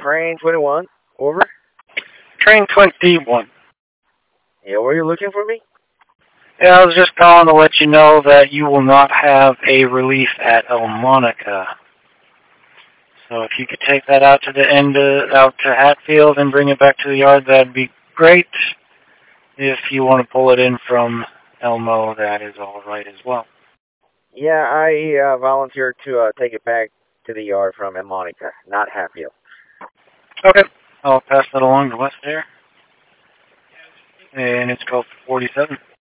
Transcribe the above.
Train 21. Over. Train 21. Yeah, were you looking for me? Yeah, I was just calling to let you know that you will not have a relief at El Monica. So if you could take that out to the end, out to Hatfield and bring it back to the yard, that'd be great. If you want to pull it in from Elmo, that is all right as well. Yeah, I volunteered to take it back to the yard from El Monica, not Hatfield. Okay. I'll pass that along to West there. And it's called 47.